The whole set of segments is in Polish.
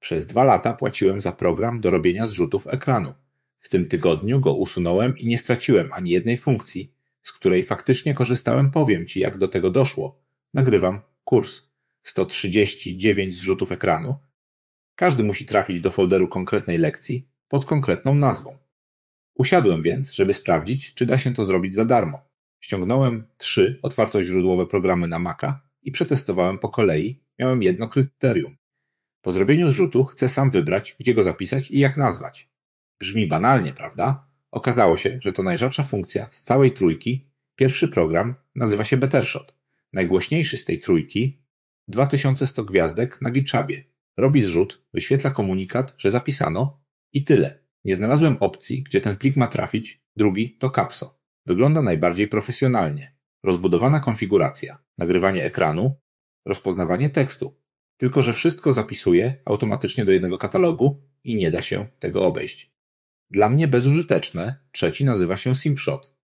Przez 2 lata płaciłem za program do robienia zrzutów ekranu. W tym tygodniu go usunąłem i nie straciłem ani jednej funkcji, z której faktycznie korzystałem. Powiem Ci, jak do tego doszło. Nagrywam kurs. 139 zrzutów ekranu. Każdy musi trafić do folderu konkretnej lekcji pod konkretną nazwą. Usiadłem więc, żeby sprawdzić, czy da się to zrobić za darmo. Ściągnąłem 3 otwartoźródłowe programy na Maca i przetestowałem po kolei. Miałem jedno kryterium. Po zrobieniu zrzutu chcę sam wybrać, gdzie go zapisać i jak nazwać. Brzmi banalnie, prawda? Okazało się, że to najrzadsza funkcja z całej trójki. Pierwszy program nazywa się Bettershot. Najgłośniejszy z tej trójki 2100 gwiazdek na GitHubie. Robi zrzut, wyświetla komunikat, że zapisano i tyle. Nie znalazłem opcji, gdzie ten plik ma trafić. Drugi to Capso. Wygląda najbardziej profesjonalnie. Rozbudowana konfiguracja, nagrywanie ekranu, rozpoznawanie tekstu. Tylko że wszystko zapisuje automatycznie do jednego katalogu i nie da się tego obejść. Dla mnie bezużyteczne. Trzeci nazywa się Simpshot.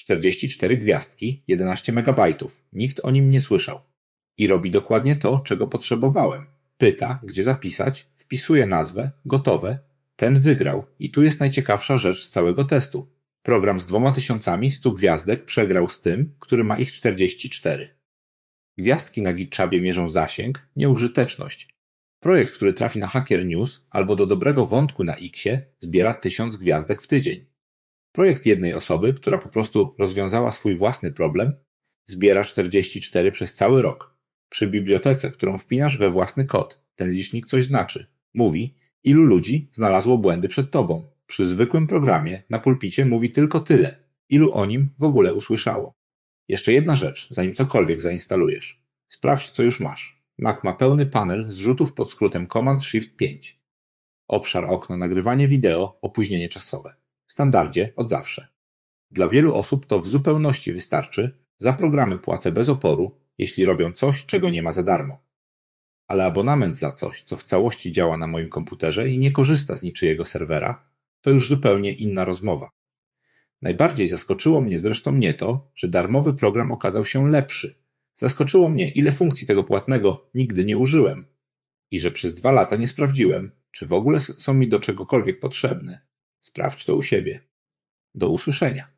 44 gwiazdki, 11 megabajtów. Nikt o nim nie słyszał. I robi dokładnie to, czego potrzebowałem. Pyta, gdzie zapisać, wpisuje nazwę, gotowe. Ten wygrał. I tu jest najciekawsza rzecz z całego testu. Program z 2100 gwiazdek przegrał z tym, który ma ich 44. Gwiazdki na GitHubie mierzą zasięg, nie użyteczność. Projekt, który trafi na Hacker News albo do dobrego wątku na Xie, zbiera 1000 gwiazdek w tydzień. Projekt jednej osoby, która po prostu rozwiązała swój własny problem, zbiera 44 przez cały rok. Przy bibliotece, którą wpinasz we własny kod, ten licznik coś znaczy. Mówi, ilu ludzi znalazło błędy przed tobą. Przy zwykłym programie na pulpicie mówi tylko tyle, ilu o nim w ogóle usłyszało. Jeszcze jedna rzecz, zanim cokolwiek zainstalujesz. Sprawdź, co już masz. Mac ma pełny panel zrzutów pod skrótem Command-Shift-5. Obszar okno nagrywanie wideo, opóźnienie czasowe. W standardzie od zawsze. Dla wielu osób to w zupełności wystarczy. Za programy płacę bez oporu, jeśli robią coś, czego nie ma za darmo. Ale abonament za coś, co w całości działa na moim komputerze i nie korzysta z niczyjego serwera, to już zupełnie inna rozmowa. Najbardziej zaskoczyło mnie zresztą nie to, że darmowy program okazał się lepszy. Zaskoczyło mnie, ile funkcji tego płatnego nigdy nie użyłem. I że przez 2 lata nie sprawdziłem, czy w ogóle są mi do czegokolwiek potrzebne. Sprawdź to u siebie. Do usłyszenia.